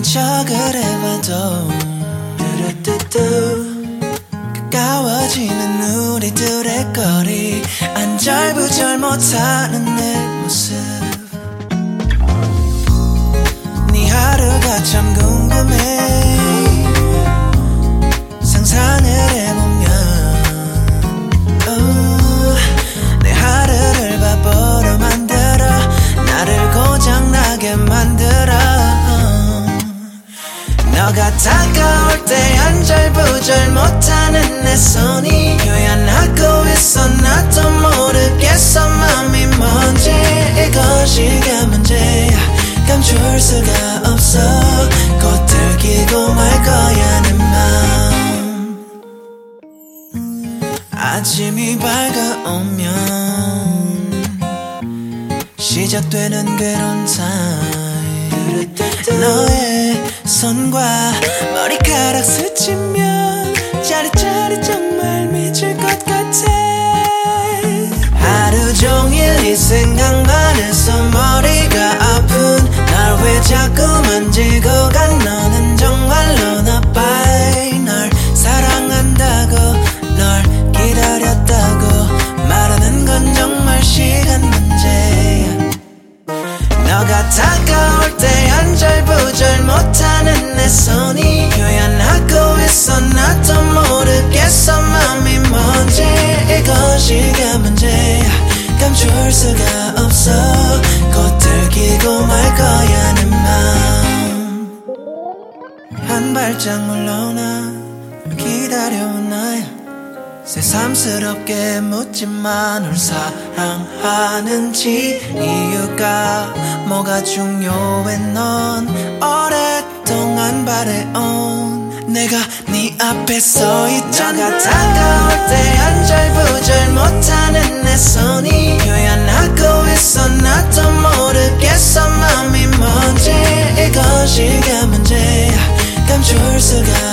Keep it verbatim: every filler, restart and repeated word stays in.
척을 해봐도 뚜루뚜뚜 가까워지는 우리들의 거리 안절부절 못하는 내 모습 네 하루가 참 궁금해 상상을 해보면 오, 내 하루를 바보로 만들어 나를 고장나게 만들어 너가 다가올 때 안절부절 못하는 내 손이 요란하고 있어 나도 모르겠어 맘이 뭔지 이것이가 문제야 감출 수가 없어 곧 들키고 말 거야 내 맘 아침이 밝아오면 시작되는 괴로운 타임 너의 손과 머리카락 스치면 짜릿짜릿 정말 미칠 것 같아 하루 종일 이 생각만 해서 머리가 아픈 날 왜 자꾸 만지고 가 너는 정말로 나빠 널 사랑한다고 널 기다렸다고 말하는 건 정말 시간 문제야 너가 다가올 때 안절부절 못하는 내 손이 요란하고 있어 나도 모르겠어 맘이 뭔지 이것이가 문제야 감출 수가 없어 곧 들키고 말 거야 내 맘 한 발짝 물러나 기다려온 나야 새삼스럽게 묻지만 널 사랑하는지 이유가 뭐가 중요해 넌 오랫동안 바래온 내가 네 앞에 서 있잖아 너가 다가올 때 안절부절 못하는 내 손이 요란하고 있어 나도 모르겠어 맘이 뭔지 이것이가 문제야 감출 수가